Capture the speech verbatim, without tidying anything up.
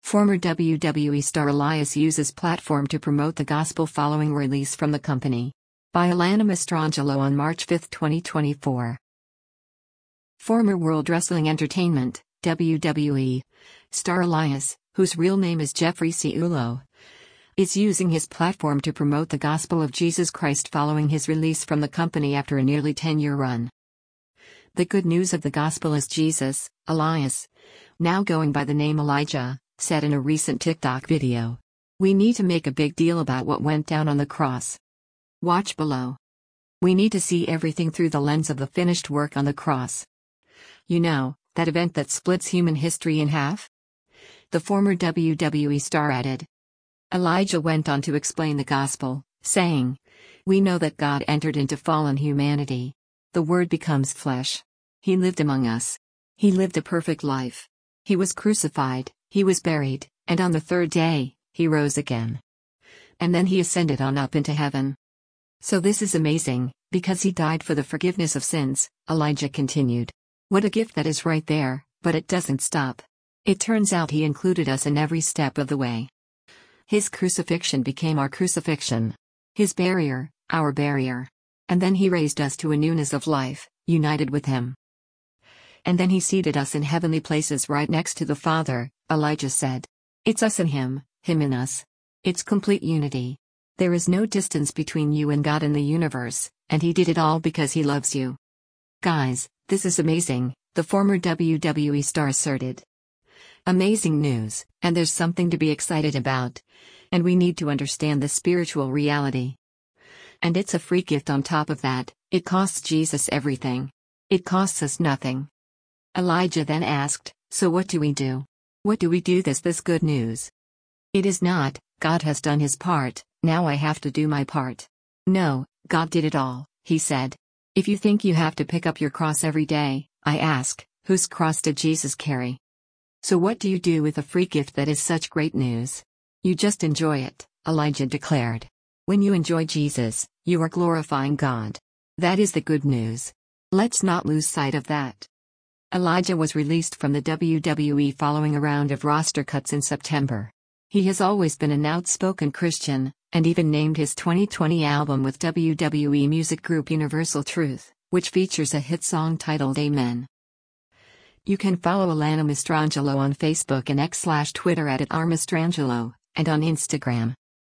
Former W W E star Elias uses platform to promote the gospel following release from the company. By Alana Mastrangelo on March fifth, twenty twenty-four. Former World Wrestling Entertainment, W W E, star Elias, whose real name is Jeffrey Ciulo, is using his platform to promote the gospel of Jesus Christ following his release from the company after a nearly ten-year run. The good news of the gospel is Jesus, Elias, now going by the name Elijah, said in a recent TikTok video. We need to make a big deal about what went down on the cross. Watch below. We need to see everything through the lens of the finished work on the cross. You know, that event that splits human history in half? The former W W E star added. Elijah went on to explain the gospel, saying, "We know that God entered into fallen humanity. The Word becomes flesh. He lived among us. He lived a perfect life. He was crucified, he was buried, and on the third day, he rose again. And then he ascended on up into heaven. So this is amazing, because he died for the forgiveness of sins," Elijah continued. What a gift that is right there, but it doesn't stop. It turns out he included us in every step of the way. His crucifixion became our crucifixion. His barrier, our barrier. And then he raised us to a newness of life, united with him. And then he seated us in heavenly places right next to the Father, Elijah said. It's us and him, him in us. It's complete unity. There is no distance between you and God in the universe, and he did it all because he loves you. Guys, this is amazing, the former W W E star asserted. Amazing news, and there's something to be excited about. And we need to understand the spiritual reality. And it's a free gift on top of that. It costs Jesus everything. It costs us nothing. Elijah then asked, so what do we do? What do we do this this good news? It is not, God has done his part, now I have to do my part. No, God did it all, he said. If you think you have to pick up your cross every day, I ask, whose cross did Jesus carry? So what do you do with a free gift that is such great news? You just enjoy it, Elijah declared. When you enjoy Jesus, you are glorifying God. That is the good news. Let's not lose sight of that. Elijah was released from the W W E following a round of roster cuts in September. He has always been an outspoken Christian, and even named his twenty twenty album with W W E music group Universal Truth, which features a hit song titled Amen. You can follow Alana Mastrangelo on Facebook and X slash Twitter at, at R Mastrangelo, and on Instagram.